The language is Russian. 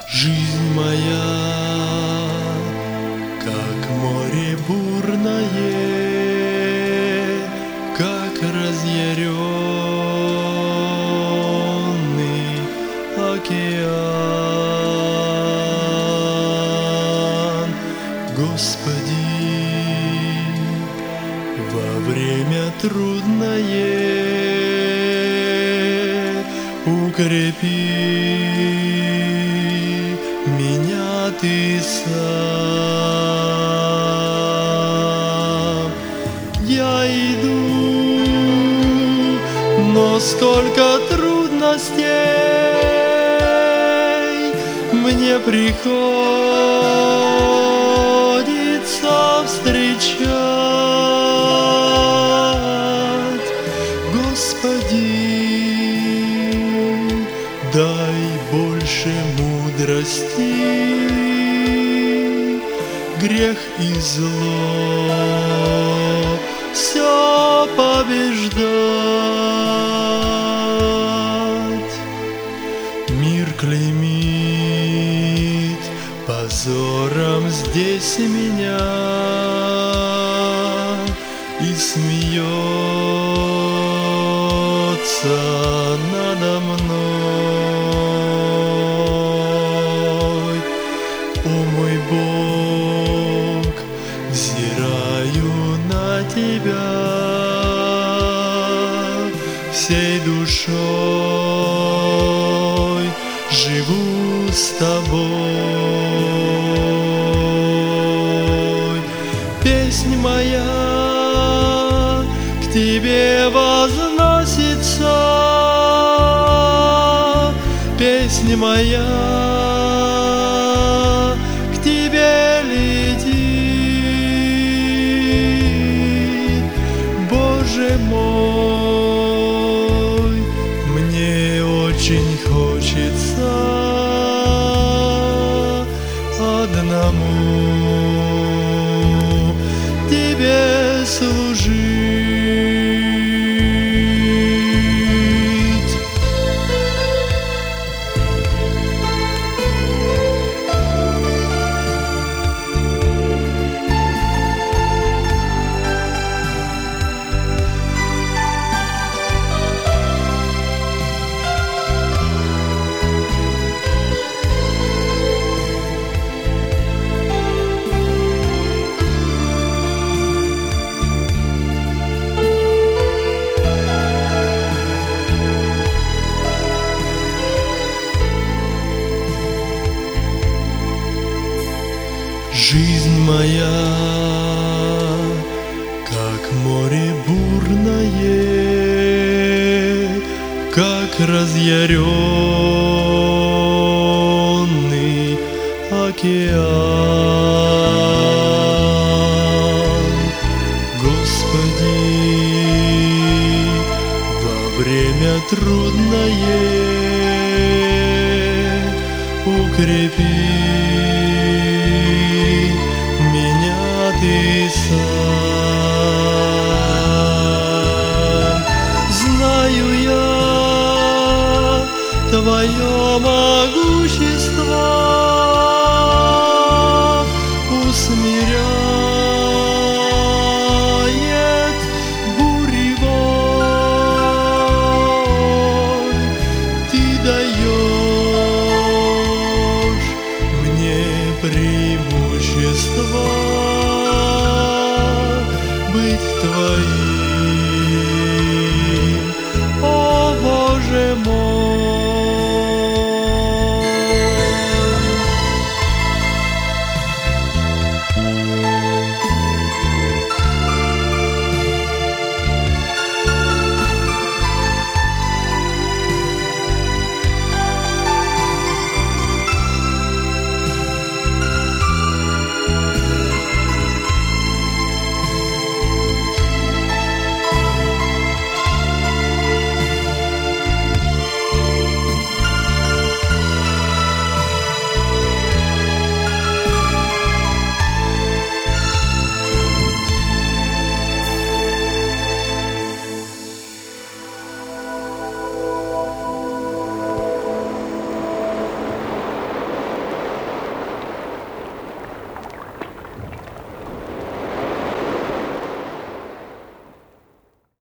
Жизнь моя, как море бурное, как разъяренный океан. Господи, во время трудное укрепи меня Ты сам. Я иду, но сколько трудностей мне приходится встречать. Господи, дай больше мудрости, грех и зло все побеждать. Мир клеймит позором здесь меня и смеется надо мной. О мой Бог, взираю на Тебя всей душой, живу с Тобой. Песнь моя к Тебе возносится, песнь моя к Тебе летит. Боже мой, мне очень хочется одному Тебе служить. Жизнь моя, как море бурное, как разъяренный океан. Господи, во время трудное укрепи меня Ты сам. Знаю я Твое могущество усмиряет буревой. Ты даешь мне преимущество быть Твоим.